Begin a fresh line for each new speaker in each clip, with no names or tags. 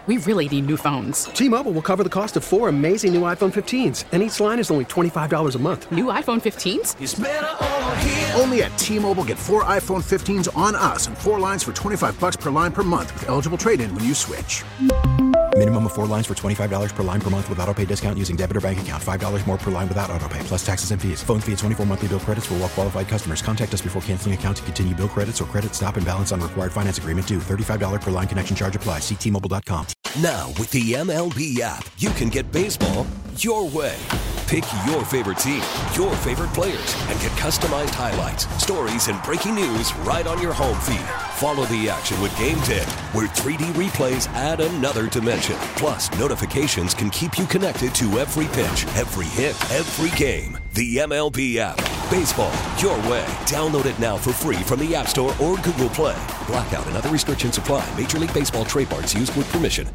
We really need new phones.
T-Mobile will cover the cost of 4 amazing new iPhone 15s, and each line is only $25 a month.
New iPhone 15s?
It's better over here.
Only at T-Mobile, get 4 iPhone 15s on us and 4 lines for $25 per line per month with eligible trade-in when you switch.
Minimum of 4 lines for $25 per line per month with autopay discount using debit or bank account. $5 more per line without autopay, plus taxes and fees. Phone fee at 24 monthly bill credits for well-qualified customers. Contact us before canceling account to continue bill credits or credit stop and balance on required finance agreement due. $35 per line connection charge applies. See T-Mobile.com.
Now, with the MLB app, you can get baseball your way. Pick your favorite team, your favorite players, and get customized highlights, stories, and breaking news right on your home feed. Follow the action with Game Day, where 3D replays add another dimension. Plus, notifications can keep you connected to every pitch, every hit, every game. The MLB app. Baseball your way. Download it now for free from the App Store or Google Play. Blackout and other restrictions apply. Major League Baseball trademarks used with permission.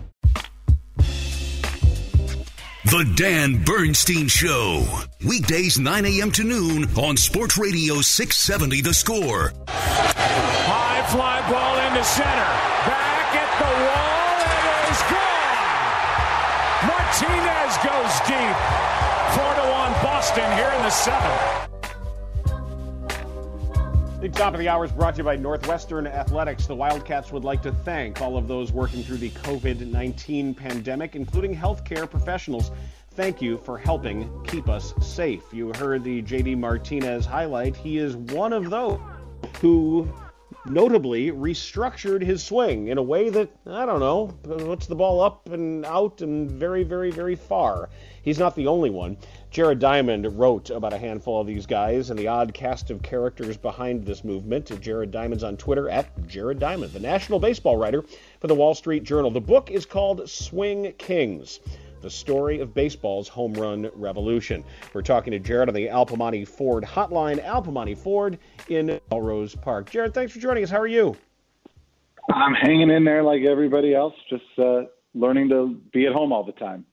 The Dan Bernstein Show. Weekdays 9 a.m. to noon on Sports Radio 670 The Score.
High fly ball into center. Back at the wall. It is gone. Martinez goes deep. 4-1 Boston here in the 7th.
The top of the hour is brought to you by Northwestern Athletics. The Wildcats would like to thank all of those working through the COVID-19 pandemic, including healthcare professionals. Thank you for helping keep us safe. You heard the J.D. Martinez highlight. He is one of those who notably restructured his swing in a way that, I don't know, puts the ball up and out and very, very, very far. He's not the only one. Jared Diamond wrote about a handful of these guys and the odd cast of characters behind this movement. Jared Diamond's on Twitter at Jared Diamond, the national baseball writer for the Wall Street Journal. The book is called Swing Kings, the story of baseball's home run revolution. We're talking to Jared on the Al Piemonte Ford hotline, Al Piemonte Ford in Melrose Park. Jared, thanks for joining us. How are you?
I'm hanging in there like everybody else, just learning to be at home all the time.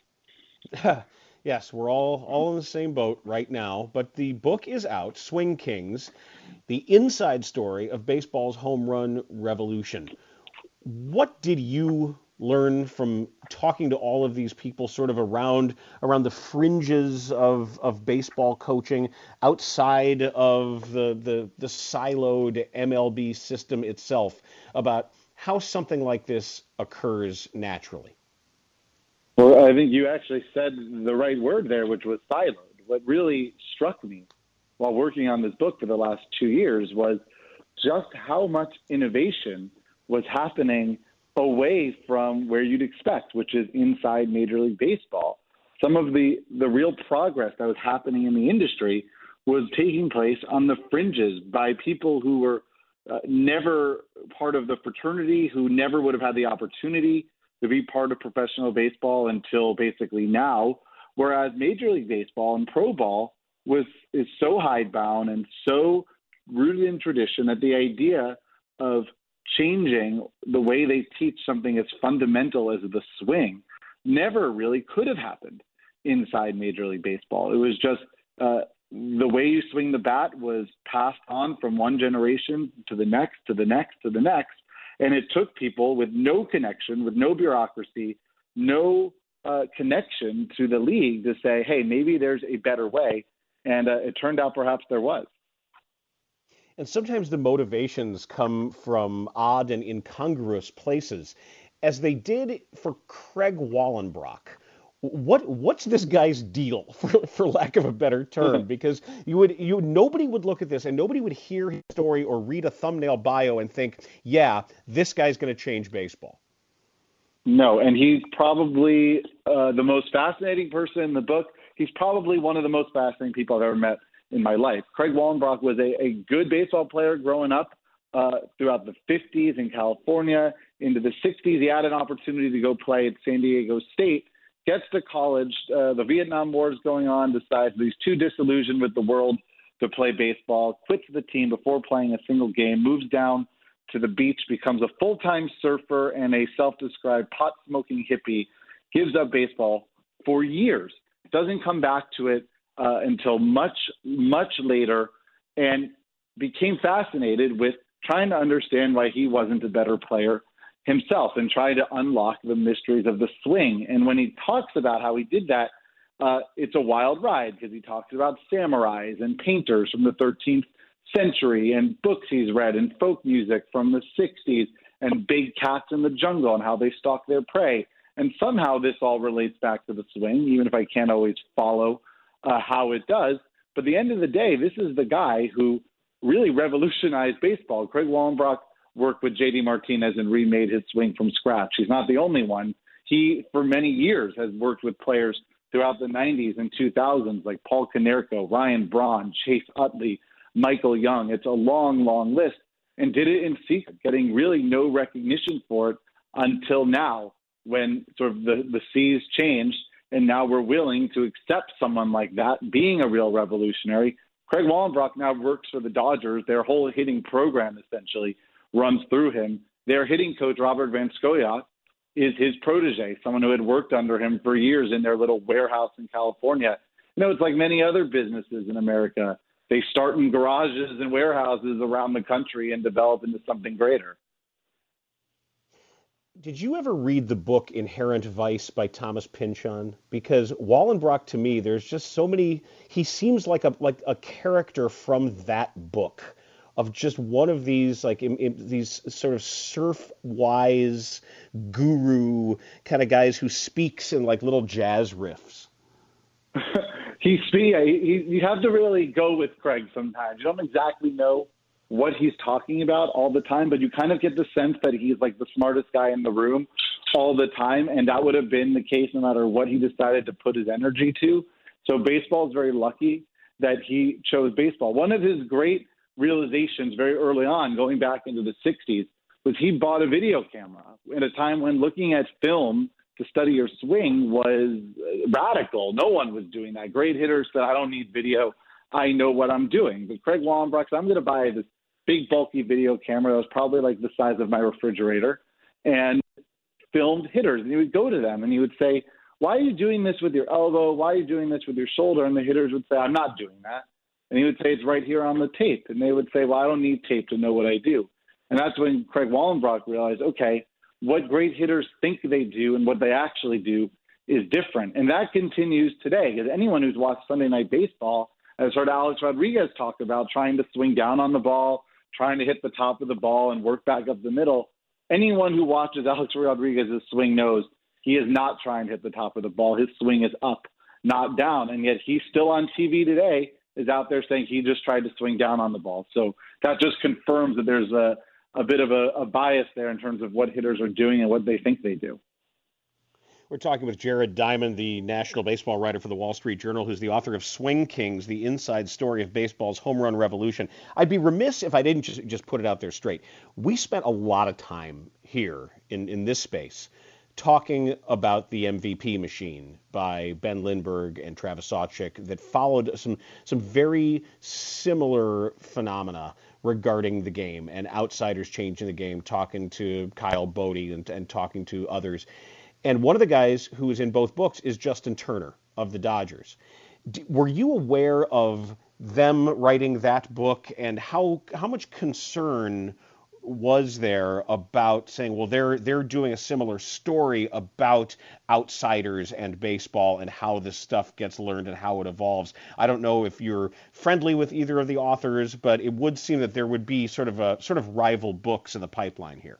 Yes, we're all in the same boat right now, but the book is out, Swing Kings, the inside story of baseball's home run revolution. What did you learn from talking to all of these people sort of around the fringes of baseball coaching, outside of the siloed MLB system itself, about how something like this occurs naturally?
Well, I think you actually said the right word there, which was siloed. What really struck me while working on this book for the last 2 years was just how much innovation was happening away from where you'd expect, which is inside Major League Baseball. Some of the real progress that was happening in the industry was taking place on the fringes by people who were never part of the fraternity, who never would have had the opportunity to be part of professional baseball until basically now, whereas Major League Baseball and pro ball is so hidebound and so rooted in tradition that the idea of changing the way they teach something as fundamental as the swing never really could have happened inside Major League Baseball. It was just the way you swing the bat was passed on from one generation to the next, to the next, to the next. And it took people with no connection, with no bureaucracy, no connection to the league to say, hey, maybe there's a better way. And it turned out perhaps there was.
And sometimes the motivations come from odd and incongruous places, as they did for Craig Wallenbrock. What's this guy's deal, for lack of a better term? Because nobody would look at this and nobody would hear his story or read a thumbnail bio and think, yeah, this guy's going to change baseball.
No, and he's probably the most fascinating person in the book. He's probably one of the most fascinating people I've ever met in my life. Craig Wallenbrock was a good baseball player growing up throughout the 50s in California. Into the 60s, he had an opportunity to go play at San Diego State. Gets to college, the Vietnam War is going on, decides he's too disillusioned with the world to play baseball, quits the team before playing a single game, moves down to the beach, becomes a full-time surfer and a self-described pot-smoking hippie, gives up baseball for years, doesn't come back to it until much, much later, and became fascinated with trying to understand why he wasn't a better player himself and try to unlock the mysteries of the swing. And when he talks about how he did that, it's a wild ride because he talks about samurais and painters from the 13th century and books he's read and folk music from the 60s and big cats in the jungle and how they stalk their prey. And somehow this all relates back to the swing, even if I can't always follow how it does. But at the end of the day, this is the guy who really revolutionized baseball. Craig Wallenbrock worked with J.D. Martinez and remade his swing from scratch. He's not the only one. He, for many years, has worked with players throughout the 90s and 2000s, like Paul Konerko, Ryan Braun, Chase Utley, Michael Young. It's a long, long list, and did it in secret, getting really no recognition for it until now, when sort of the seas changed, and now we're willing to accept someone like that being a real revolutionary. Craig Wallenbrock now works for the Dodgers. Their whole hitting program essentially runs through him. Their hitting coach, Robert Van Scoyoc, is his protege, someone who had worked under him for years in their little warehouse in California. You know, it's like many other businesses in America. They start in garages and warehouses around the country and develop into something greater.
Did you ever read the book Inherent Vice by Thomas Pynchon? Because Wallenbrock, to me, there's just so many. He seems like a character from that book, of just one of these these sort of surf-wise guru kind of guys who speaks in like little jazz riffs.
You have to really go with Craig sometimes. You don't exactly know what he's talking about all the time, but you kind of get the sense that he's like the smartest guy in the room all the time, and that would have been the case no matter what he decided to put his energy to. So baseball is very lucky that he chose baseball. One of his great realizations very early on, going back into the 60s, was he bought a video camera at a time when looking at film to study your swing was radical. No one was doing that. Great hitters said, I don't need video. I know what I'm doing. But Craig Wallenbrock said, I'm going to buy this big, bulky video camera that was probably like the size of my refrigerator and filmed hitters. And he would go to them and he would say, why are you doing this with your elbow? Why are you doing this with your shoulder? And the hitters would say, I'm not doing that. And he would say, it's right here on the tape. And they would say, well, I don't need tape to know what I do. And that's when Craig Wallenbrock realized, okay, what great hitters think they do and what they actually do is different. And that continues today, because anyone who's watched Sunday Night Baseball has heard Alex Rodriguez talk about trying to swing down on the ball, trying to hit the top of the ball and work back up the middle. Anyone who watches Alex Rodriguez's swing knows he is not trying to hit the top of the ball. His swing is up, not down. And yet he's still on TV today, is out there saying he just tried to swing down on the ball. So that just confirms that there's a bit of a bias there in terms of what hitters are doing and what they think they do.
We're talking with Jared Diamond, the national baseball writer for the Wall Street Journal, who's the author of Swing Kings, the inside story of baseball's home run revolution. I'd be remiss if I didn't just put it out there straight. We spent a lot of time here in this space talking about the MVP machine by Ben Lindbergh and Travis Sawchik that followed some very similar phenomena regarding the game and outsiders changing the game, talking to Kyle Bodie and talking to others. And one of the guys who is in both books is Justin Turner of the Dodgers. Were you aware of them writing that book, and how much concern was there about saying, well, they're doing a similar story about outsiders and baseball and how this stuff gets learned and how it evolves? I don't know if you're friendly with either of the authors, but it would seem that there would be sort of rival books in the pipeline here.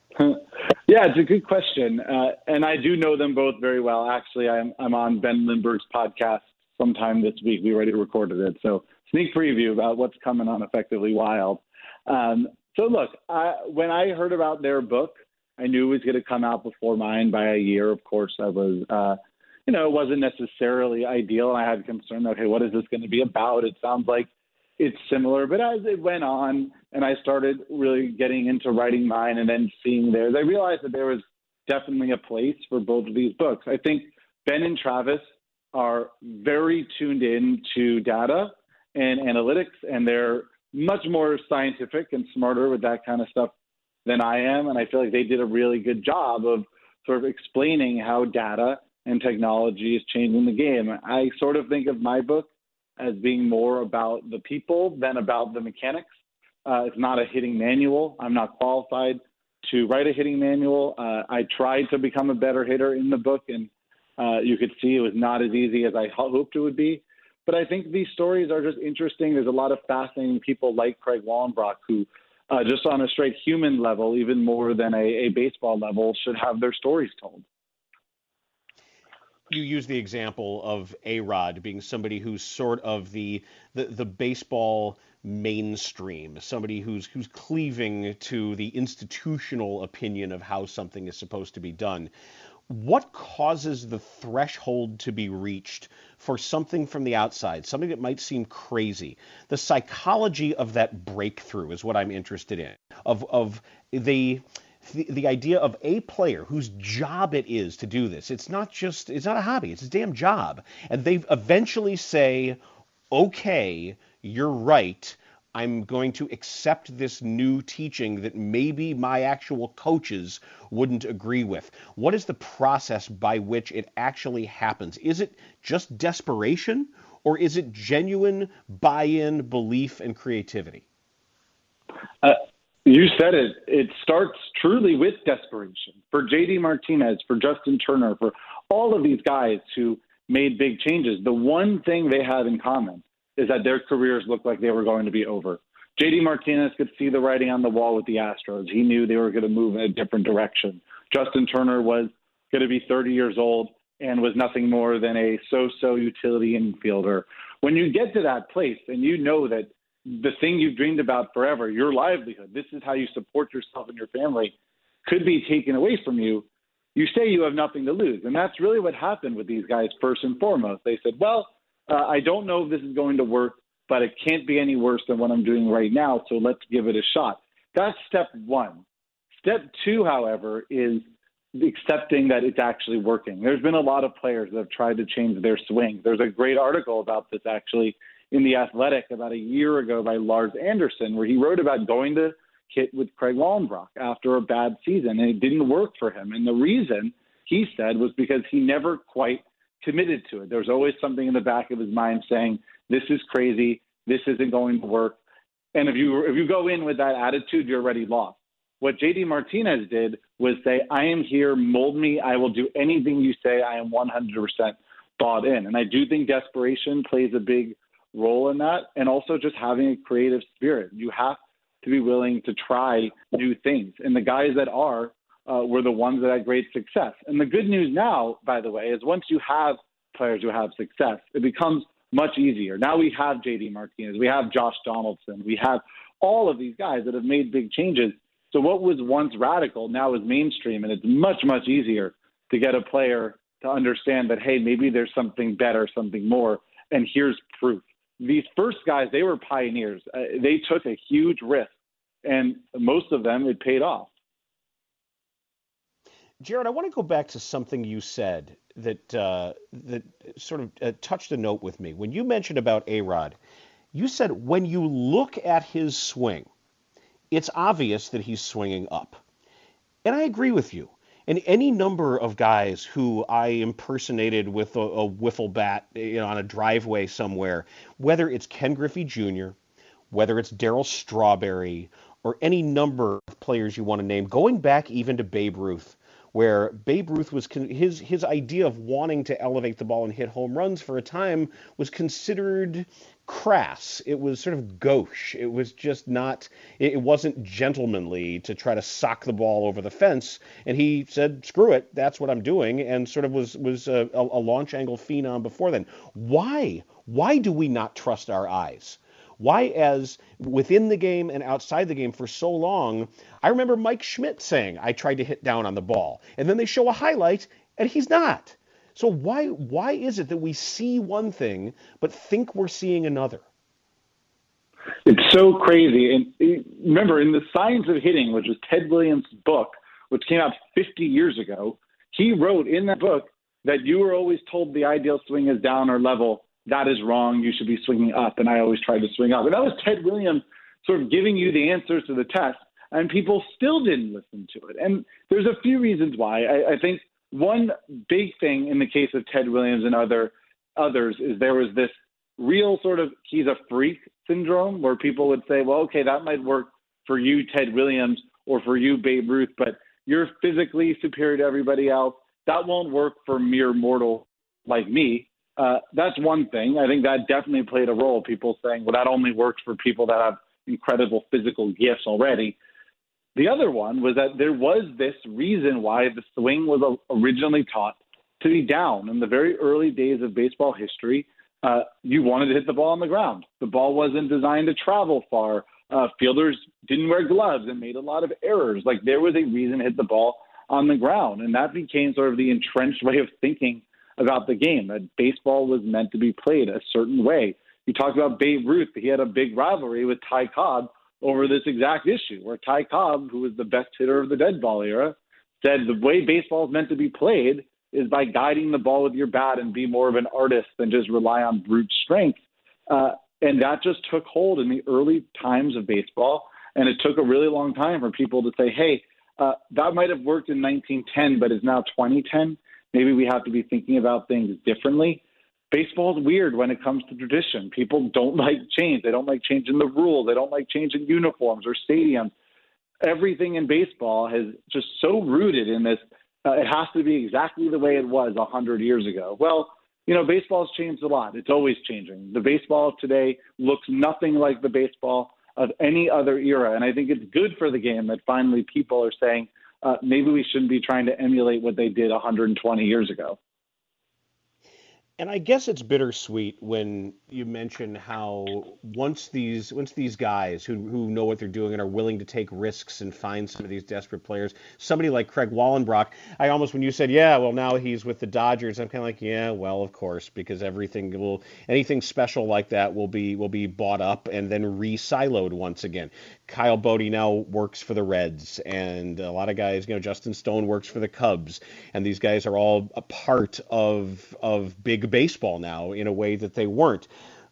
Yeah, it's a good question. And I do know them both very well. Actually, I'm on Ben Lindbergh's podcast sometime this week. We already recorded it. So sneak preview about what's coming on Effectively Wild. So look, when I heard about their book, I knew it was going to come out before mine by a year. Of course, I was, it wasn't necessarily ideal. I had concern, okay, what is this going to be about? It sounds like it's similar. But as it went on and I started really getting into writing mine and then seeing theirs, I realized that there was definitely a place for both of these books. I think Ben and Travis are very tuned in to data and analytics, and they're much more scientific and smarter with that kind of stuff than I am. And I feel like they did a really good job of sort of explaining how data and technology is changing the game. I sort of think of my book as being more about the people than about the mechanics. It's not a hitting manual. I'm not qualified to write a hitting manual. I tried to become a better hitter in the book, and you could see it was not as easy as I hoped it would be. But I think these stories are just interesting. There's a lot of fascinating people like Craig Wallenbrock who, just on a straight human level, even more than a baseball level, should have their stories told.
You use the example of A-Rod being somebody who's sort of the baseball mainstream, somebody who's cleaving to the institutional opinion of how something is supposed to be done. What causes the threshold to be reached for something from the outside, something that might seem crazy? The psychology of that breakthrough is what I'm interested in, of the idea of a player whose job it is to do this. It's not a hobby, it's his damn job. And they eventually say, okay, you're right. I'm going to accept this new teaching that maybe my actual coaches wouldn't agree with. What is the process by which it actually happens? Is it just desperation, or is it genuine buy-in, belief, and creativity?
You said it. It starts truly with desperation. For J.D. Martinez, for Justin Turner, for all of these guys who made big changes, the one thing they have in common is that their careers looked like they were going to be over. J.D. Martinez could see the writing on the wall with the Astros. He knew they were going to move in a different direction. Justin Turner was going to be 30 years old and was nothing more than a so-so utility infielder. When you get to that place and you know that the thing you've dreamed about forever, your livelihood, this is how you support yourself and your family, could be taken away from you, you say you have nothing to lose. And that's really what happened with these guys first and foremost. They said, well, I don't know if this is going to work, but it can't be any worse than what I'm doing right now, so let's give it a shot. That's step one. Step two, however, is accepting that it's actually working. There's been a lot of players that have tried to change their swing. There's a great article about this actually in The Athletic about a year ago by Lars Anderson, where he wrote about going to hit with Craig Wallenbrock after a bad season, and it didn't work for him. And the reason, he said, was because he never quite committed to it. There was always something in the back of his mind saying, this is crazy, this isn't going to work. And if you go in with that attitude, you're already lost. What J.D. Martinez did was say, I am here, mold me, I will do anything you say, I am 100% bought in. And I do think desperation plays a big role in that, and also just having a creative spirit. You have to be willing to try new things. And the guys that were the ones that had great success. And the good news now, by the way, is once you have players who have success, it becomes much easier. Now we have J.D. Martinez, we have Josh Donaldson, we have all of these guys that have made big changes. So what was once radical now is mainstream, and it's much, much easier to get a player to understand that, hey, maybe there's something better, something more, and here's proof. These first guys, they were pioneers. They took a huge risk, and most of them, it paid off.
Jared, I want to go back to something you said that sort of touched a note with me. When you mentioned about A-Rod, you said when you look at his swing, it's obvious that he's swinging up. And I agree with you. And any number of guys who I impersonated with a wiffle bat, on a driveway somewhere, whether it's Ken Griffey Jr., whether it's Darryl Strawberry, or any number of players you want to name, going back even to Babe Ruth, where Babe Ruth was his idea of wanting to elevate the ball and hit home runs for a time was considered crass. It was sort of gauche. It was just not, it wasn't gentlemanly to try to sock the ball over the fence. And he said, screw it, that's what I'm doing, and sort of was a launch angle phenom before then. Why? Why do we not trust our eyes? Why, as within the game and outside the game for so long, I remember Mike Schmidt saying, I tried to hit down on the ball. And then they show a highlight, and he's not. So why is it that we see one thing but think we're seeing another?
It's so crazy. And remember, in The Science of Hitting, which was Ted Williams' book, which came out 50 years ago, he wrote in that book that you were always told the ideal swing is down or level. That is wrong. You should be swinging up. And I always tried to swing up. And that was Ted Williams sort of giving you the answers to the test. And people still didn't listen to it. And there's a few reasons why. I think one big thing in the case of Ted Williams and others is there was this real sort of he's a freak syndrome where people would say, well, okay, that might work for you, Ted Williams, or for you, Babe Ruth, but you're physically superior to everybody else. That won't work for mere mortal like me. That's one thing. I think that definitely played a role. People saying, well, that only works for people that have incredible physical gifts already. The other one was that there was this reason why the swing was originally taught to be down. In the very early days of baseball history, you wanted to hit the ball on the ground. The ball wasn't designed to travel far. Fielders didn't wear gloves and made a lot of errors. Like, there was a reason to hit the ball on the ground. And that became sort of the entrenched way of thinking about the game, that baseball was meant to be played a certain way. You talked about Babe Ruth. He had a big rivalry with Ty Cobb over this exact issue, where Ty Cobb, who was the best hitter of the dead ball era, said the way baseball is meant to be played is by guiding the ball with your bat and be more of an artist than just rely on brute strength. And that just took hold in the early times of baseball. And it took a really long time for people to say, hey, that might have worked in 1910, but it's now 2010. Maybe we have to be thinking about things differently. Baseball is weird when it comes to tradition. People don't like change. They don't like changing the rules. They don't like changing uniforms or stadiums. Everything in baseball has just so rooted in this. It has to be exactly the way it was 100 years ago. Well, baseball's changed a lot. It's always changing. The baseball of today looks nothing like the baseball of any other era. And I think it's good for the game that finally people are saying, maybe we shouldn't be trying to emulate what they did 120 years ago.
And I guess it's bittersweet when you mention how once these guys who know what they're doing and are willing to take risks and find some of these desperate players, somebody like Craig Wallenbrock, I almost, when you said, yeah, well, now he's with the Dodgers, I'm kind of like, yeah, well, of course, because anything special like that will be bought up and then re-siloed once again. Kyle Bodie now works for the Reds, and a lot of guys, Justin Stone works for the Cubs, and these guys are all a part of big baseball now in a way that they weren't.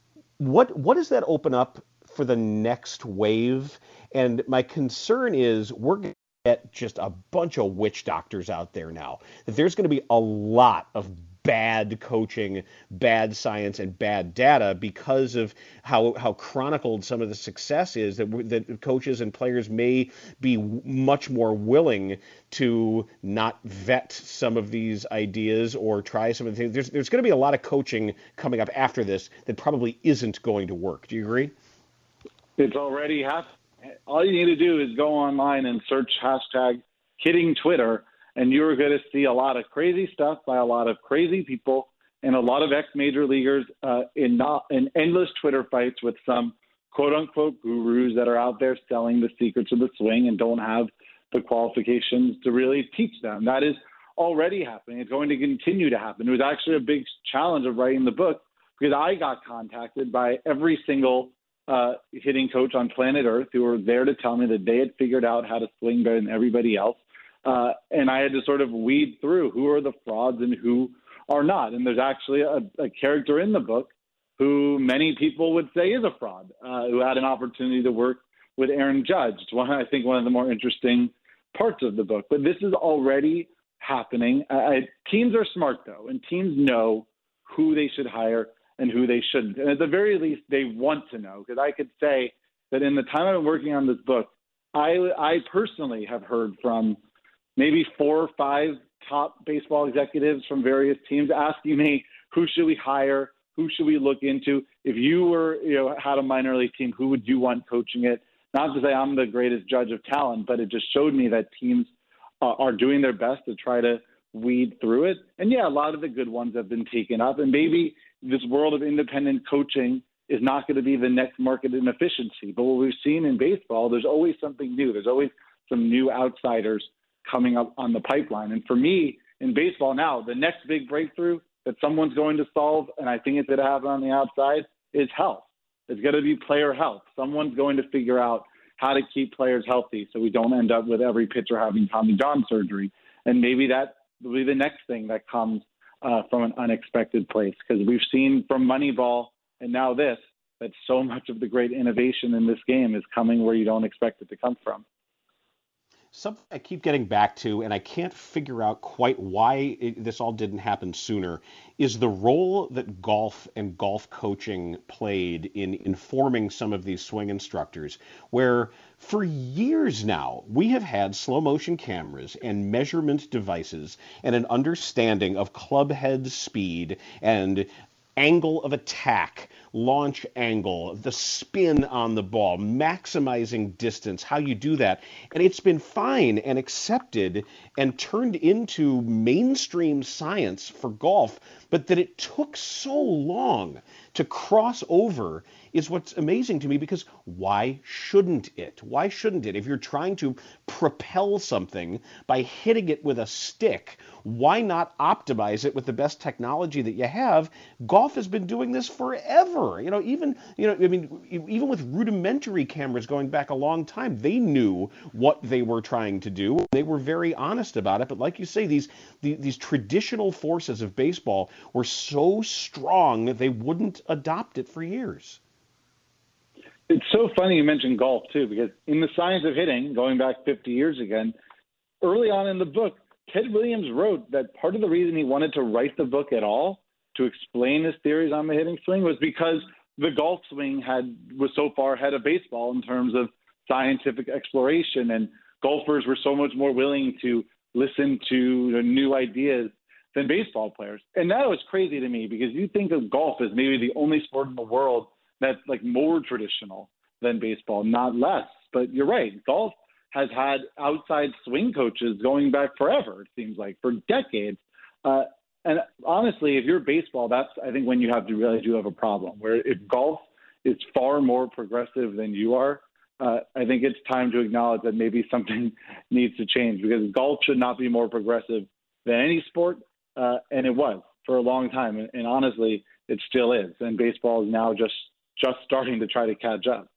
What does that open up for the next wave? And my concern is we're going to get just a bunch of witch doctors out there now, that there's going to be a lot of bad coaching, bad science, and bad data because of how chronicled some of the success is, that coaches and players may be much more willing to not vet some of these ideas or try some of the things. There's going to be a lot of coaching coming up after this that probably isn't going to work. Do you agree?
It's already happening. All you need to do is go online and search hashtag kidding Twitter, and you're going to see a lot of crazy stuff by a lot of crazy people and a lot of ex-major leaguers in endless Twitter fights with some quote-unquote gurus that are out there selling the secrets of the swing and don't have the qualifications to really teach them. That is already happening. It's going to continue to happen. It was actually a big challenge of writing the book because I got contacted by every single hitting coach on planet Earth who were there to tell me that they had figured out how to swing better than everybody else. And I had to sort of weed through who are the frauds and who are not. And there's actually a character in the book who many people would say is a fraud, who had an opportunity to work with Aaron Judge. It's I think one of the more interesting parts of the book. But this is already happening. Teams are smart, though, and teams know who they should hire and who they shouldn't. And at the very least, they want to know, because I could say that in the time I've been working on this book, I personally have heard from maybe 4 or 5 top baseball executives from various teams asking me, who should we hire? Who should we look into? If you were, had a minor league team, who would you want coaching it? Not to say I'm the greatest judge of talent, but it just showed me that teams are doing their best to try to weed through it. And yeah, a lot of the good ones have been taken up. And maybe this world of independent coaching is not going to be the next market inefficiency. But what we've seen in baseball, there's always something new. There's always some new outsiders coming up on the pipeline. And for me, in baseball now, the next big breakthrough that someone's going to solve, and I think it's going to happen on the outside, is health. It's going to be player health. Someone's going to figure out how to keep players healthy so we don't end up with every pitcher having Tommy John surgery. And maybe that will be the next thing that comes from an unexpected place, because we've seen from Moneyball and now this, that so much of the great innovation in this game is coming where you don't expect it to come from.
Something I keep getting back to, and I can't figure out quite why this all didn't happen sooner, is the role that golf and golf coaching played in informing some of these swing instructors, where for years now we have had slow motion cameras and measurement devices and an understanding of club head speed and angle of attack, launch angle, the spin on the ball, maximizing distance, how you do that. And it's been fine and accepted and turned into mainstream science for golf, but that it took so long to cross over is what's amazing to me, because why shouldn't it? Why shouldn't it? If you're trying to propel something by hitting it with a stick, why not optimize it with the best technology that you have? Golf has been doing this forever. Even with rudimentary cameras going back a long time, they knew what they were trying to do. They were very honest about it. But like you say, these traditional forces of baseball were so strong that they wouldn't adopt it for years.
It's so funny you mentioned golf, too, because in The Science of Hitting, going back 50 years again, early on in the book, Ted Williams wrote that part of the reason he wanted to write the book at all, to explain his theories on the hitting swing, was because the golf swing was so far ahead of baseball in terms of scientific exploration, and golfers were so much more willing to listen to new ideas than baseball players. And that was crazy to me, because you think of golf as maybe the only sport in the world that's like more traditional than baseball, not less. But you're right. Golf has had outside swing coaches going back forever, it seems like, for decades. And honestly, if you're baseball, that's, I think, when you have to really do have a problem, where if golf is far more progressive than you are, I think it's time to acknowledge that maybe something needs to change, because golf should not be more progressive than any sport. And it was for a long time. And honestly, it still is. And baseball is now just starting to try to catch up.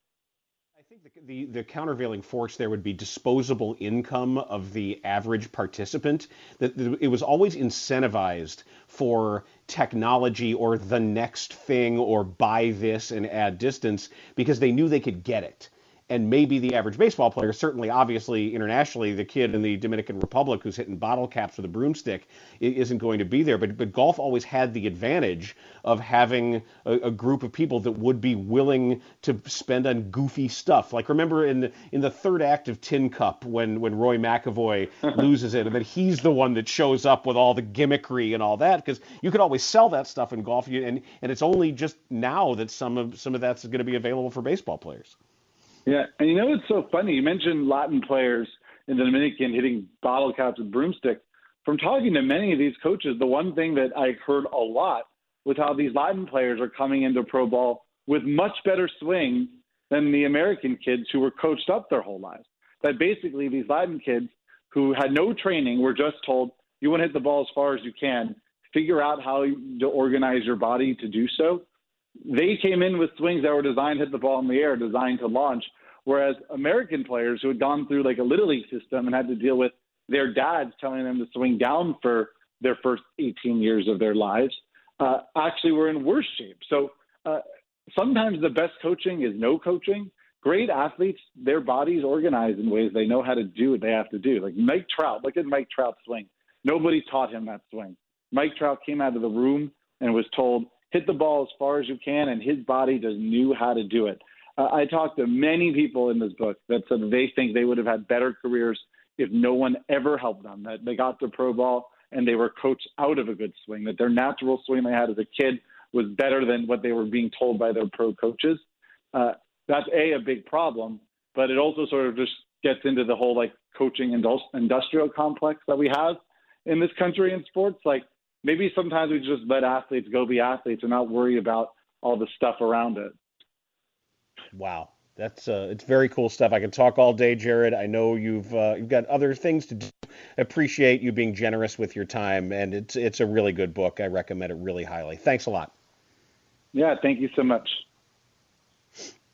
I think the countervailing force there would be disposable income of the average participant. That it was always incentivized for technology or the next thing or buy this and add distance, because they knew they could get it. And maybe the average baseball player, certainly, obviously, internationally, the kid in the Dominican Republic who's hitting bottle caps with a broomstick isn't going to be there. But golf always had the advantage of having a group of people that would be willing to spend on goofy stuff. Like, remember in the third act of Tin Cup when Roy McAvoy loses it, and then he's the one that shows up with all the gimmickry and all that, because you could always sell that stuff in golf. And it's only just now that some of that's going to be available for baseball players.
Yeah, and it's so funny. You mentioned Latin players in the Dominican hitting bottle caps with broomstick. From talking to many of these coaches, the one thing that I heard a lot was how these Latin players are coming into pro ball with much better swings than the American kids who were coached up their whole lives. That basically these Latin kids who had no training were just told, you want to hit the ball as far as you can, figure out how to organize your body to do so. They came in with swings that were designed to hit the ball in the air, designed to launch, whereas American players who had gone through like a Little League system and had to deal with their dads telling them to swing down for their first 18 years of their lives actually were in worse shape. So sometimes the best coaching is no coaching. Great athletes, their bodies organized in ways they know how to do what they have to do. Like Mike Trout, look at Mike Trout's swing. Nobody taught him that swing. Mike Trout came out of the room and was told, hit the ball as far as you can, and his body just knew how to do it. I talked to many people in this book that said they think they would have had better careers if no one ever helped them, that they got to pro ball and they were coached out of a good swing, that their natural swing they had as a kid was better than what they were being told by their pro coaches. That's a big problem, but it also sort of just gets into the whole like coaching industrial complex that we have in this country in sports. Like maybe sometimes we just let athletes go be athletes and not worry about all the stuff around it.
Wow. That's it's very cool stuff. I can talk all day, Jared. I know you've got other things to do. I appreciate you being generous with your time, and it's a really good book. I recommend it really highly. Thanks a lot.
Yeah, thank you so much.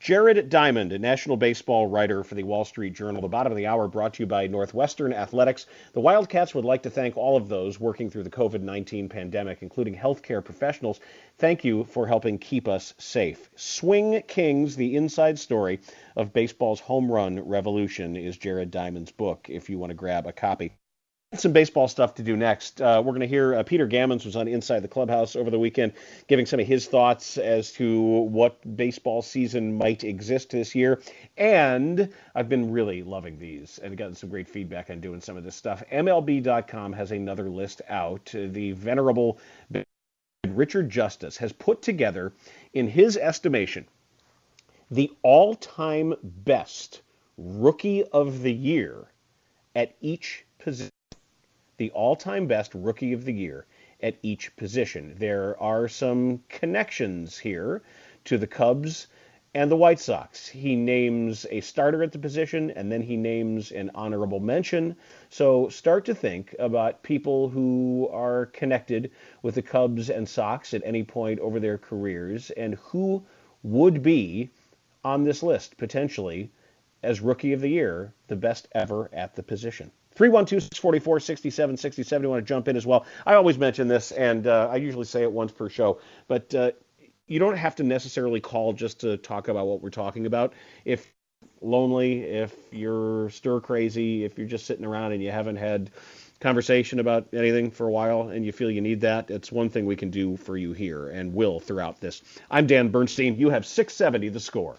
Jared Diamond, a national baseball writer for the Wall Street Journal. The bottom of the hour brought to you by Northwestern Athletics. The Wildcats would like to thank all of those working through the COVID-19 pandemic, including healthcare professionals. Thank you for helping keep us safe. Swing Kings, the inside story of baseball's home run revolution, is Jared Diamond's book, if you want to grab a copy. Some baseball stuff to do next. We're going to hear Peter Gammons was on Inside the Clubhouse over the weekend, giving some of his thoughts as to what baseball season might exist this year. And I've been really loving these and gotten some great feedback on doing some of this stuff. MLB.com has another list out. The venerable Richard Justice has put together, in his estimation, the all-time best rookie of the year at each position. The all-time best rookie of the year at each position. There are some connections here to the Cubs and the White Sox. He names a starter at the position, and then he names an honorable mention. So start to think about people who are connected with the Cubs and Sox at any point over their careers, and who would be on this list, potentially, as Rookie of the Year, the best ever at the position. 312-644-6767. You want to jump in as well. I always mention this, and I usually say it once per show, but you don't have to necessarily call just to talk about what we're talking about. If lonely, if you're stir crazy, if you're just sitting around and you haven't had conversation about anything for a while and you feel you need that, it's one thing we can do for you here and will throughout this. I'm Dan Bernstein. You have 670 The Score.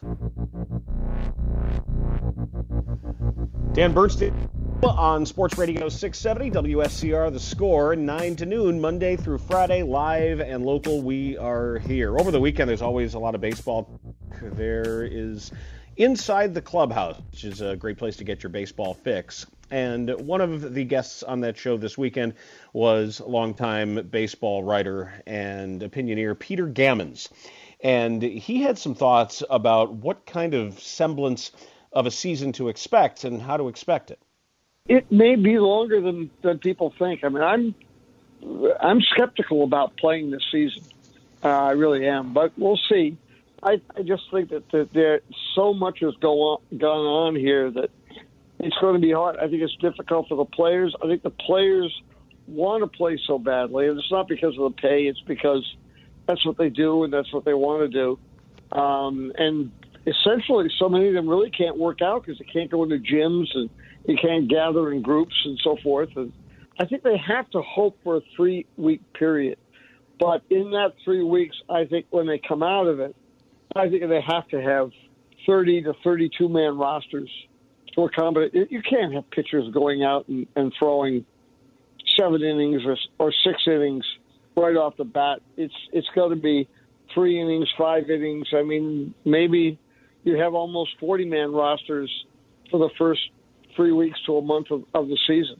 Dan Bernstein on Sports Radio 670, WSCR, The Score, 9 to noon, Monday through Friday, live and local. We are here. Over the weekend, there's always a lot of baseball. There is Inside the Clubhouse, which is a great place to get your baseball fix. And one of the guests on that show this weekend was longtime baseball writer and opinioneer Peter Gammons. And he had some thoughts about what kind of semblance of a season to expect and how to expect it.
It may be longer than people think. I mean, I'm skeptical about playing this season. I really am, but we'll see. I just think that there so much has gone on here that it's going to be hard. I think it's difficult for the players. I think the players want to play so badly, and it's not because of the pay. It's because that's what they do and that's what they want to do. And essentially, so many of them really can't work out because they can't go into gyms and you can't gather in groups and so forth. And I think they have to hope for a 3-week period. But in that 3 weeks, I think when they come out of it, I think they have to have 30 to 32-man rosters to accommodate. You can't have pitchers going out and throwing 7 innings or 6 innings right off the bat. It's got to be 3 innings, 5 innings. I mean, maybe you have almost 40-man rosters for the first 3 weeks to a month of the season.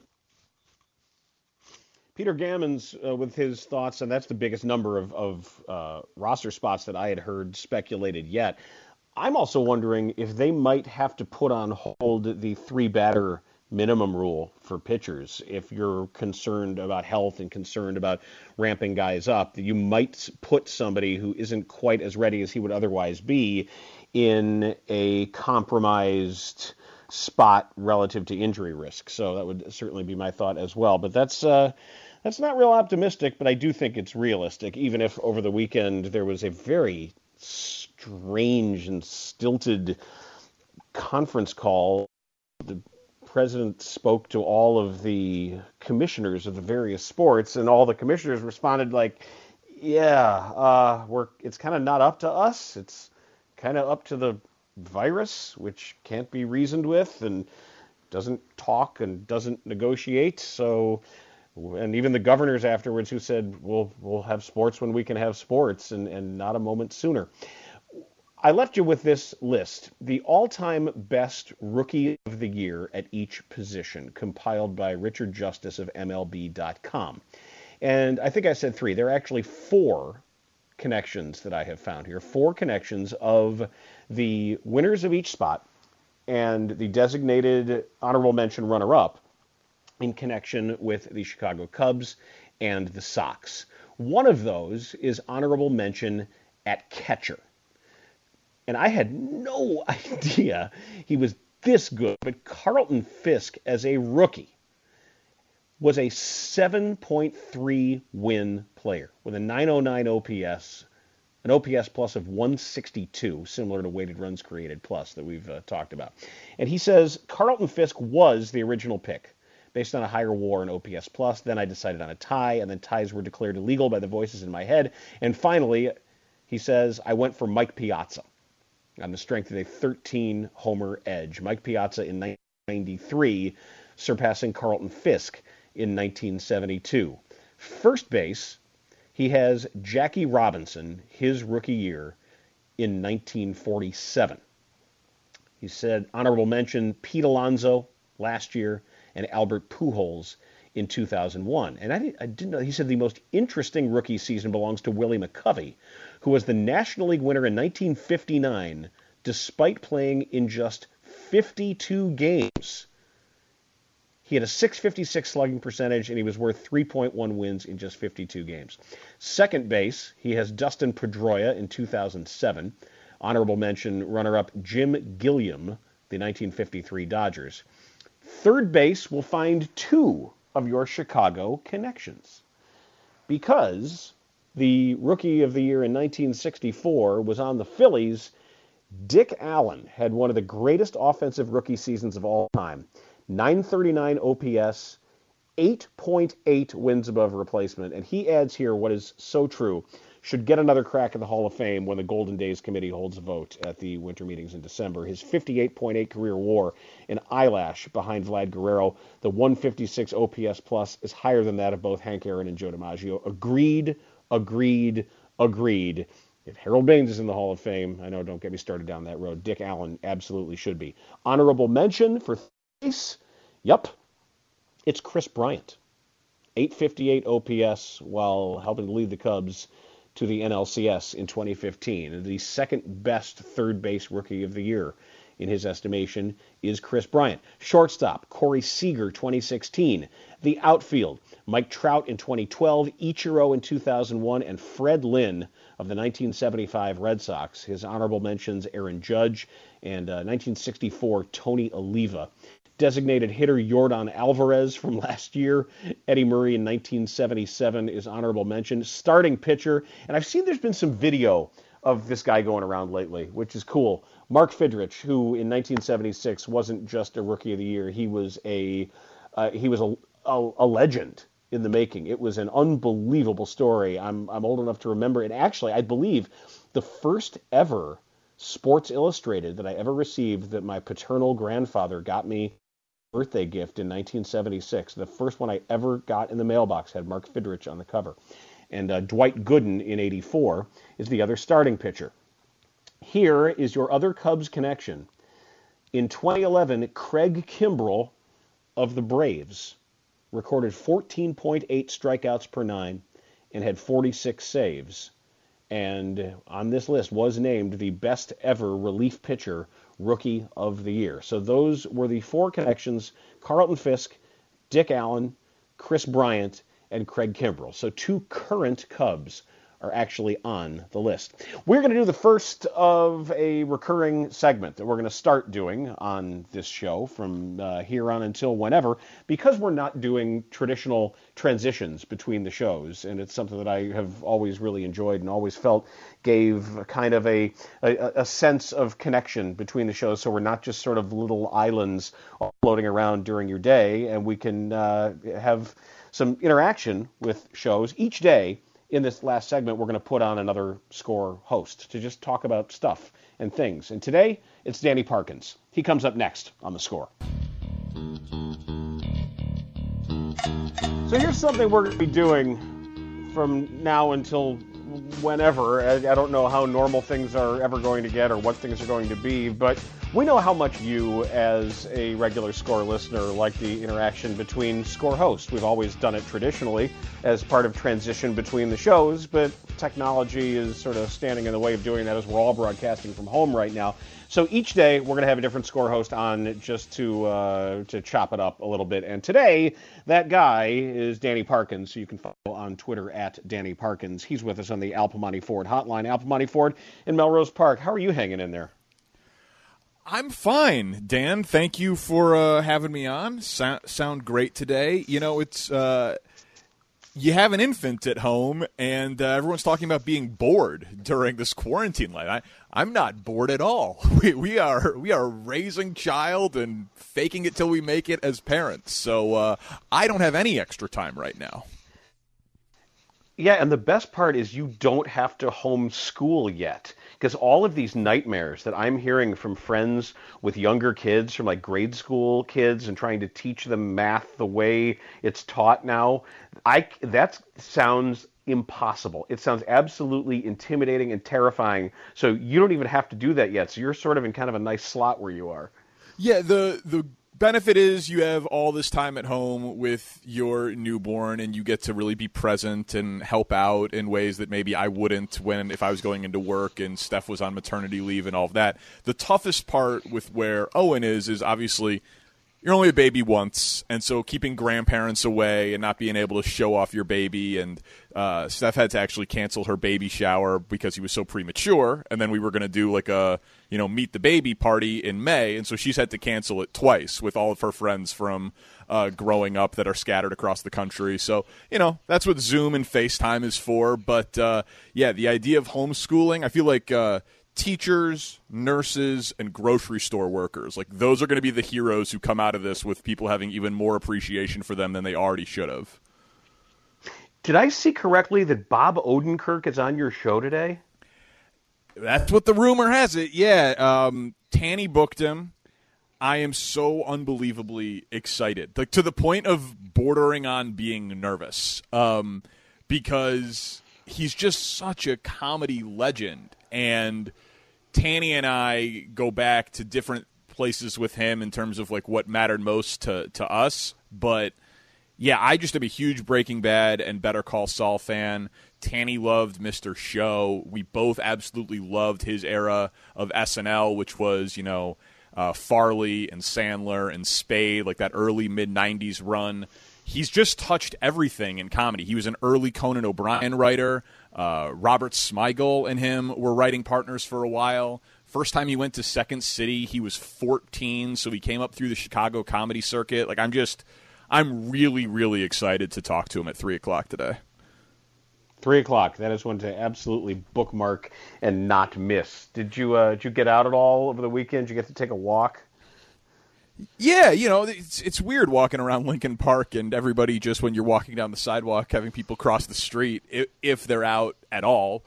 Peter Gammons with his thoughts, and that's the biggest number of roster spots that I had heard speculated yet. I'm also wondering if they might have to put on hold the 3-batter minimum rule for pitchers. If you're concerned about health and concerned about ramping guys up, you might put somebody who isn't quite as ready as he would otherwise be in a compromised spot relative to injury risk. So that would certainly be my thought as well. But that's not real optimistic, but I do think it's realistic, even if over the weekend there was a very strange and stilted conference call. The president spoke to all of the commissioners of the various sports, and all the commissioners responded like, it's kind of not up to us. It's kind of up to the virus, which can't be reasoned with and doesn't talk and doesn't negotiate. So, and even the governors afterwards who said, we'll have sports when we can have sports and not a moment sooner. I left you with this list, the all-time best rookie of the year at each position, compiled by Richard Justice of MLB.com. And I think I said 3. There are actually 4 connections that I have found here, 4 connections of the winners of each spot and the designated honorable mention runner-up in connection with the Chicago Cubs and the Sox. One of those is honorable mention at catcher. And I had no idea he was this good. But Carlton Fisk, as a rookie, was a 7.3 win player with a 909 OPS, an OPS plus of 162, similar to weighted runs created plus that we've talked about. And he says Carlton Fisk was the original pick based on a higher WAR and OPS plus. Then I decided on a tie, and then ties were declared illegal by the voices in my head. And finally, he says, I went for Mike Piazza on the strength of a 13-homer edge. Mike Piazza in 1993, surpassing Carlton Fisk in 1972. First base, he has Jackie Robinson, his rookie year, in 1947. He said, honorable mention, Pete Alonso last year, and Albert Pujols in 2001. And I didn't know, he said the most interesting rookie season belongs to Willie McCovey, who was the National League winner in 1959, despite playing in just 52 games. He had a .656 slugging percentage, and he was worth 3.1 wins in just 52 games. Second base, he has Dustin Pedroia in 2007. Honorable mention, runner-up Jim Gilliam, the 1953 Dodgers. Third base will find two of your Chicago connections, because the Rookie of the Year in 1964 was on the Phillies. Dick Allen had one of the greatest offensive rookie seasons of all time. 939 OPS, 8.8 wins above replacement, and he adds here what is so true, should get another crack at the Hall of Fame when the Golden Days Committee holds a vote at the winter meetings in December. His 58.8 career WAR, an eyelash behind Vlad Guerrero. The 156 OPS plus is higher than that of both Hank Aaron and Joe DiMaggio. Agreed. If Harold Baines is in the Hall of Fame, I know, don't get me started down that road, Dick Allen absolutely should be. Honorable mention for third, yep, it's Chris Bryant. 858 OPS while helping to lead the Cubs to the NLCS in 2015. The second best third base rookie of the year, in his estimation, is Chris Bryant. Shortstop, Corey Seager, 2016. The outfield, Mike Trout in 2012, Ichiro in 2001, and Fred Lynn of the 1975 Red Sox. His honorable mentions, Aaron Judge and 1964 Tony Oliva. Designated hitter Yordan Alvarez from last year. Eddie Murray in 1977 is honorable mention. Starting pitcher, and I've seen there's been some video of this guy going around lately, which is cool. Mark Fidrych, who in 1976 wasn't just a Rookie of the Year, he was a legend in the making. It was an unbelievable story. I'm old enough to remember it. Actually, I believe the first ever Sports Illustrated that I ever received that my paternal grandfather got me birthday gift in 1976. The first one I ever got in the mailbox had Mark Fidrych on the cover. And Dwight Gooden in 84 is the other starting pitcher. Here is your other Cubs connection. In 2011, Craig Kimbrell of the Braves recorded 14.8 strikeouts per nine and had 46 saves. And on this list was named the best ever relief pitcher Rookie of the Year. So those were the four connections: Carlton Fisk, Dick Allen, Chris Bryant, and Craig Kimbrell. So two current Cubs are actually on the list. We're going to do the first of a recurring segment that we're going to start doing on this show from here on until whenever, because we're not doing traditional transitions between the shows, and it's something that I have always really enjoyed and always felt gave kind of a sense of connection between the shows, so we're not just sort of little islands floating around during your day, and we can have some interaction with shows each day. In this last segment, we're going to put on another Score host to just talk about stuff and things. And today, it's Danny Parkins. He comes up next on The Score. So here's something we're going to be doing from now until whenever. I don't know how normal things are ever going to get or what things are going to be, but we know how much you, as a regular Score listener, like the interaction between Score hosts. We've always done it traditionally as part of transition between the shows, but technology is sort of standing in the way of doing that as we're all broadcasting from home right now. So each day we're going to have a different Score host on just to chop it up a little bit. And today that guy is Danny Parkins, who you can follow on Twitter at Danny Parkins. He's with us on the Al Piemonte Ford hotline. Al Piemonte Ford in Melrose Park. How are you hanging in there?
I'm fine, Dan. Thank you for having me on. Sound great today. You know, it's you have an infant at home, and everyone's talking about being bored during this quarantine life. I'm not bored at all. We are raising child and faking it till we make it as parents. So I don't have any extra time right now.
Yeah, and the best part is you don't have to homeschool yet. Because all of these nightmares that I'm hearing from friends with younger kids, from like grade school kids, and trying to teach them math the way it's taught now, that sounds impossible. It sounds absolutely intimidating and terrifying. So you don't even have to do that yet. So you're sort of in kind of a nice slot where you are.
Yeah, the benefit is you have all this time at home with your newborn, and you get to really be present and help out in ways that maybe I wouldn't if I was going into work and Steph was on maternity leave and all of that. The toughest part with where Owen is obviously you're only a baby once, and so keeping grandparents away and not being able to show off your baby, and Steph had to actually cancel her baby shower because he was so premature, and then we were going to do like a meet the baby party in May, and so she's had to cancel it twice with all of her friends from growing up that are scattered across the country. So that's what Zoom and FaceTime is for. But yeah, the idea of homeschooling, I feel like teachers, nurses, and grocery store workers, like those are going to be the heroes who come out of this with people having even more appreciation for them than they already should have.
Did I see correctly that Bob Odenkirk is on your show today?
That's what the rumor has it, yeah. Tanny booked him. I am so unbelievably excited, like to the point of bordering on being nervous, because he's just such a comedy legend. And Tanny and I go back to different places with him in terms of like what mattered most to us. But yeah, I just am a huge Breaking Bad and Better Call Saul fan. Tanny loved Mr. Show. We both absolutely loved his era of SNL, which was, Farley and Sandler and Spade, like that early mid-'90s run. He's just touched everything in comedy. He was an early Conan O'Brien writer. Robert Smigel and him were writing partners for a while. First time he went to Second City, he was 14, so he came up through the Chicago comedy circuit. Like I'm really, really excited to talk to him at 3 o'clock today.
3 o'clock. That is one to absolutely bookmark and not miss. Did you get out at all over the weekend? Did you get to take a walk?
Yeah, it's weird walking around Lincoln Park and everybody just when you're walking down the sidewalk having people cross the street if they're out at all.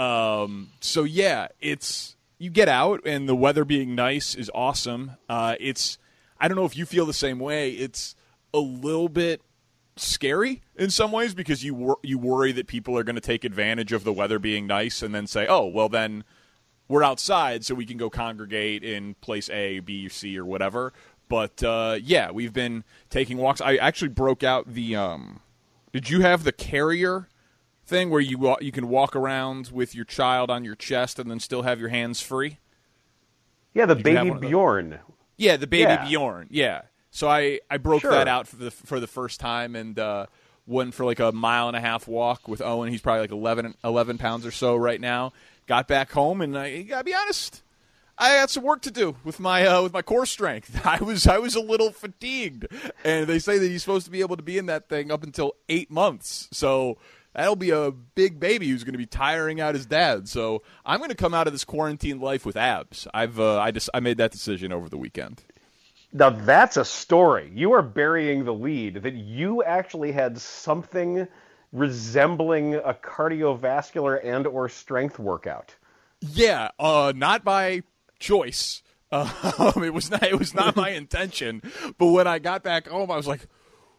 So yeah, you get out and the weather being nice is awesome. I don't know if you feel the same way. It's a little bit scary in some ways because you worry that people are going to take advantage of the weather being nice and then say, oh, well then we're outside so we can go congregate in place A, B, or C or whatever. But yeah, we've been taking walks. I actually broke out the did you have the carrier thing where you can walk around with your child on your chest and then still have your hands free?
Yeah, the baby Bjorn.
Yeah, the baby Bjorn. Yeah. So I broke that out for the first time and went for like a 1.5 mile walk with Owen. He's probably like 11 pounds or so right now. Got back home and I gotta be honest, I got some work to do with my core strength. I was a little fatigued, and they say that he's supposed to be able to be in that thing up until 8 months. So that'll be a big baby who's going to be tiring out his dad. So I'm going to come out of this quarantine life with abs. I made that decision over the weekend.
Now that's a story. You are burying the lead that you actually had something resembling a cardiovascular and or strength workout.
Yeah, not by choice. It was not my intention. But when I got back home, I was like,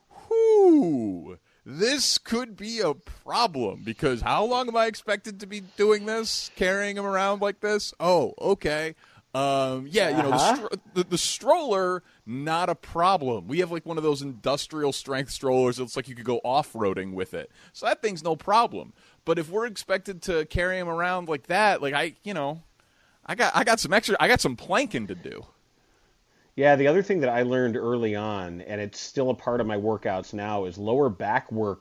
whoo, this could be a problem because how long am I expected to be doing this, carrying him around like this? Oh, okay. The stroller, not a problem. We have like one of those industrial strength strollers. It's like you could go off-roading with it. So that thing's no problem. But if we're expected to carry him around like that, like I got some planking to do.
Yeah, the other thing that I learned early on, and it's still a part of my workouts now, is lower back work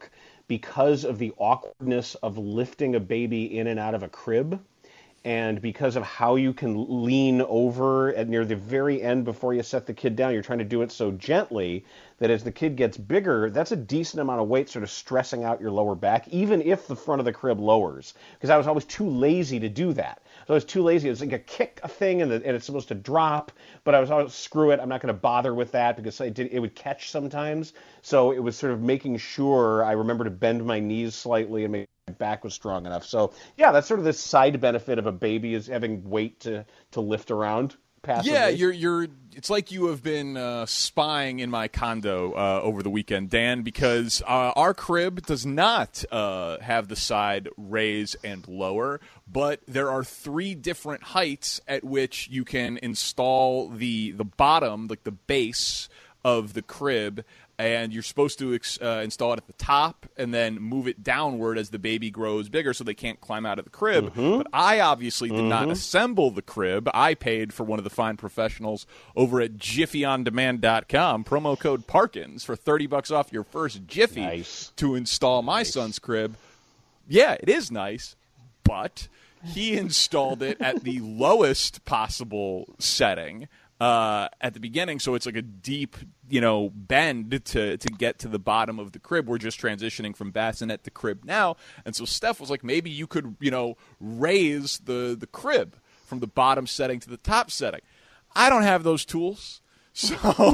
because of the awkwardness of lifting a baby in and out of a crib, and because of how you can lean over at near the very end before you set the kid down. You're trying to do it so gently that as the kid gets bigger, that's a decent amount of weight sort of stressing out your lower back, even if the front of the crib lowers. Because I was always too lazy to do that. So I was too lazy. It was like a thing, and it's supposed to drop, but I was always, screw it, I'm not going to bother with that, because it would catch sometimes. So it was sort of making sure I remember to bend my knees slightly and make my back was strong enough. So yeah, that's sort of the side benefit of a baby, is having weight to lift around passively.
Yeah, you're. It's like you have been spying in my condo over the weekend, Dan, because our crib does not have the side raise and lower, but there are 3 different heights at which you can install the bottom, like the base of the crib, and you're supposed to install it at the top and then move it downward as the baby grows bigger so they can't climb out of the crib. But I obviously did not assemble the crib. I paid for one of the fine professionals over at JiffyOnDemand.com, promo code Parkins for $30 off your first Jiffy to install my son's crib. Yeah, it is nice, but he installed it at the lowest possible setting at the beginning, so it's like a deep, bend to get to the bottom of the crib. We're just transitioning from bassinet to crib now, and so Steph was like, maybe you could, raise the crib from the bottom setting to the top setting. I don't have those tools. So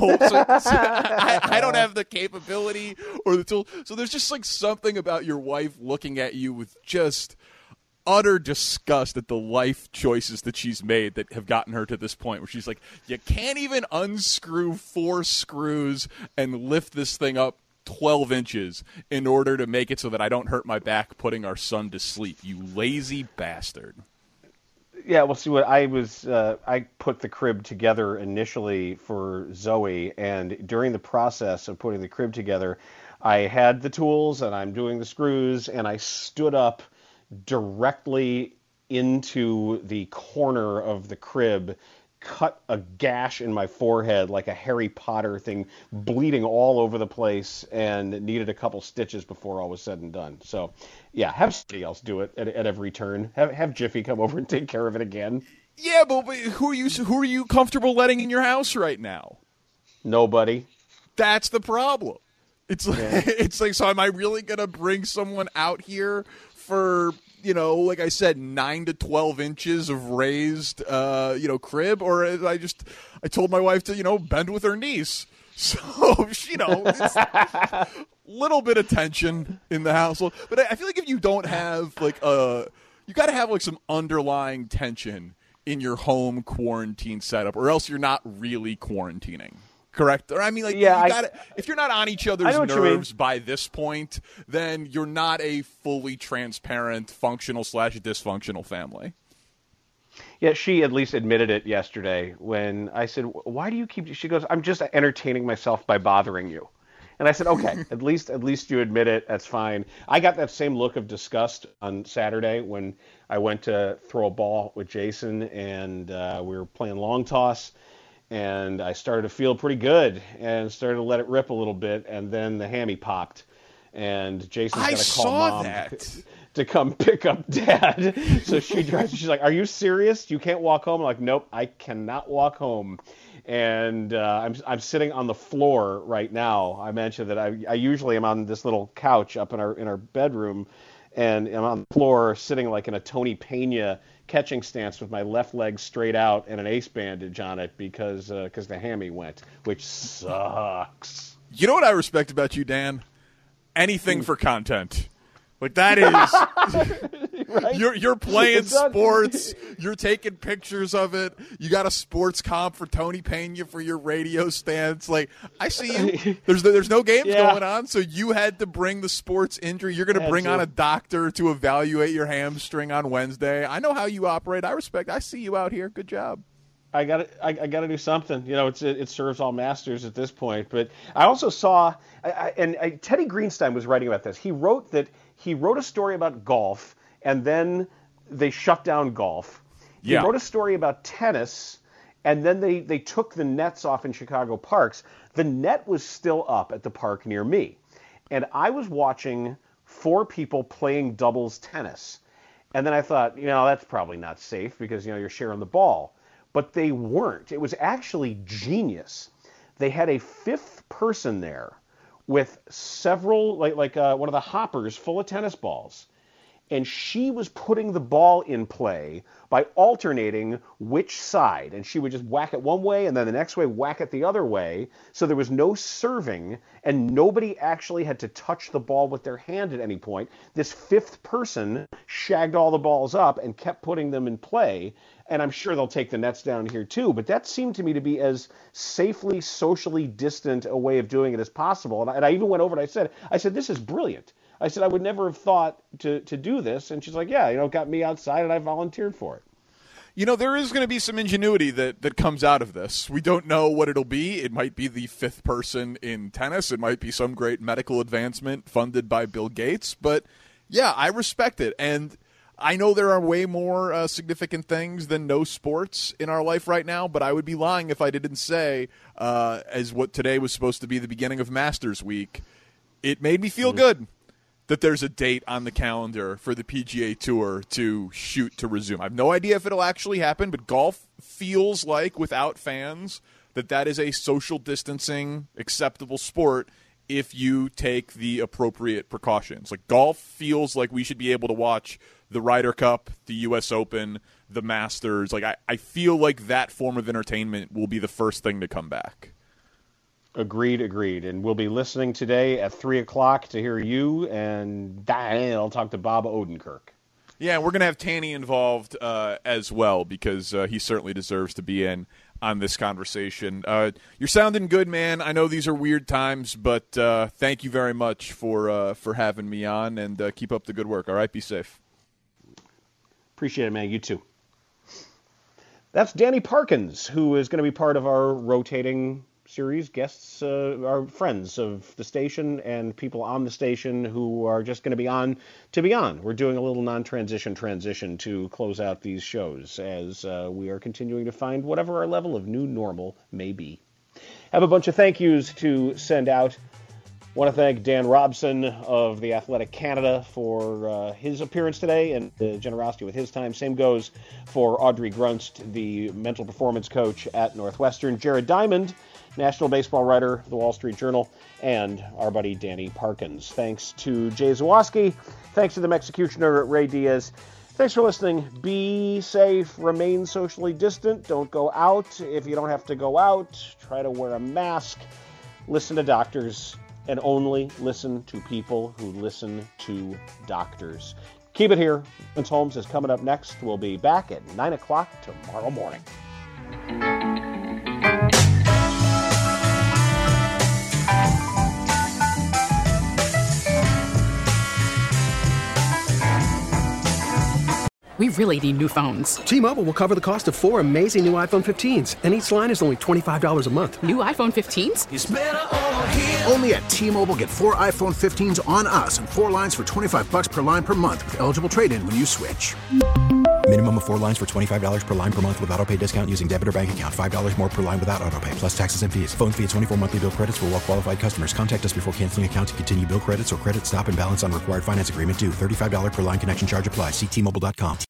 I don't have the capability or the tool. So there's just like something about your wife looking at you with just utter disgust at the life choices that she's made that have gotten her to this point where she's like, you can't even unscrew 4 screws and lift this thing up 12 inches in order to make it so that I don't hurt my back putting our son to sleep. You lazy bastard.
Yeah, well, see, what I was, I put the crib together initially for Zoe, and during the process of putting the crib together, I had the tools, and I'm doing the screws, and I stood up directly into the corner of the crib, cut a gash in my forehead like a Harry Potter thing, bleeding all over the place, and needed a couple stitches before all was said and done. So, yeah, have somebody else do it at every turn. Have Jiffy come over and take care of it again.
Yeah, but who are you comfortable letting in your house right now?
Nobody.
That's the problem. It's like, it's like, so am I really gonna bring someone out here for, like I said, 9 to 12 inches of raised, crib? Or I told my wife to, bend with her knees. So, it's a little bit of tension in the household. But I feel like if you don't have, you got to have, some underlying tension in your home quarantine setup, or else you're not really quarantining. Correct? Or if you're not on each other's nerves by this point, then you're not a fully transparent, functional / dysfunctional family.
Yeah, she at least admitted it yesterday when I said, why do you keep... She goes, I'm just entertaining myself by bothering you. And I said, okay, at least you admit it. That's fine. I got that same look of disgust on Saturday when I went to throw a ball with Jason, and we were playing long toss. And I started to feel pretty good and started to let it rip a little bit, and then the hammy popped. And Jason's got to call Mom to come pick up Dad. So she drives. She's like, "Are you serious? You can't walk home?" I'm like, "Nope, I cannot walk home." And I'm sitting on the floor right now. I mentioned that I usually am on this little couch up in our bedroom, and I'm on the floor sitting like in a Tony Pena catching stance with my left leg straight out and an ace bandage on it because the hammy went, which sucks.
You know what I respect about you, Dan? Anything for content. Like, that is, right? You're playing sports. You're taking pictures of it. You got a sports comp for Tony Pena for your radio stance. Like, I see you. There's no games going on, so you had to bring the sports injury. You're going to bring on a doctor to evaluate your hamstring on Wednesday. I know how you operate. I respect. I see you out here. Good job.
I got to do something. It serves all masters at this point. But I also saw, Teddy Greenstein was writing about this. He wrote a story about golf, and then they shut down golf. He wrote a story about tennis, and then they took the nets off in Chicago parks. The net was still up at the park near me, and I was watching 4 people playing doubles tennis. And then I thought, that's probably not safe because, you're sharing the ball. But they weren't. It was actually genius. They had a 5th person there with several, like one of the hoppers full of tennis balls. And she was putting the ball in play by alternating which side. And she would just whack it one way and then the next way whack it the other way. So there was no serving and nobody actually had to touch the ball with their hand at any point. This 5th person shagged all the balls up and kept putting them in play. And I'm sure they'll take the nets down here too. But that seemed to me to be as safely, socially distant a way of doing it as possible. And I even went over and I said, this is brilliant. I said, I would never have thought to do this. And she's like, yeah, it got me outside and I volunteered for it.
There is going to be some ingenuity that comes out of this. We don't know what it'll be. It might be the 5th person in tennis. It might be some great medical advancement funded by Bill Gates. But, yeah, I respect it. And I know there are way more significant things than no sports in our life right now, but I would be lying if I didn't say, as what today was supposed to be the beginning of Masters Week, it made me feel good that there's a date on the calendar for the PGA Tour to resume. I have no idea if it'll actually happen, but golf feels like, without fans, that is a social distancing, acceptable sport if you take the appropriate precautions. Like, golf feels like we should be able to watch the Ryder Cup, the U.S. Open, the Masters. Like, I feel like that form of entertainment will be the first thing to come back.
Agreed. And we'll be listening today at 3 o'clock to hear you, and I'll talk to Bob Odenkirk.
Yeah, we're going to have Tanny involved as well because he certainly deserves to be in on this conversation. You're sounding good, man. I know these are weird times, but thank you very much for having me on, and keep up the good work. All right, be safe.
Appreciate it, man. You too. That's Danny Parkins, who is going to be part of our rotating series. Guests are friends of the station and people on the station who are just going to be on to be on. We're doing a little non-transition transition to close out these shows as we are continuing to find whatever our level of new normal may be. Have a bunch of thank yous to send out. Want to thank Dan Robson of The Athletic Canada for his appearance today and the generosity with his time. Same goes for Audrey Grunst, the mental performance coach at Northwestern. Jared Diamond, national baseball writer, The Wall Street Journal, and our buddy Danny Parkins. Thanks to Jay Zawoski. Thanks to the Executioner, Ray Diaz. Thanks for listening. Be safe. Remain socially distant. Don't go out. If you don't have to go out, try to wear a mask. Listen to doctors, and only listen to people who listen to doctors. Keep it here. Vince Holmes is coming up next. We'll be back at 9 o'clock tomorrow morning.
We really need new phones.
T-Mobile will cover the cost of 4 amazing new iPhone 15s, and each line is only $25 a month.
New iPhone 15s?
It's better over here. Only at T-Mobile, get 4 iPhone 15s on us and 4 lines for $25 per line per month with eligible trade-in when you switch.
Minimum of 4 lines for $25 per line per month with autopay discount using debit or bank account. $5 more per line without autopay, plus taxes and fees. Phone fee at 24 monthly bill credits for well-qualified customers. Contact us before canceling account to continue bill credits or credit stop and balance on required finance agreement due. $35 per line connection charge applies. See T-Mobile.com.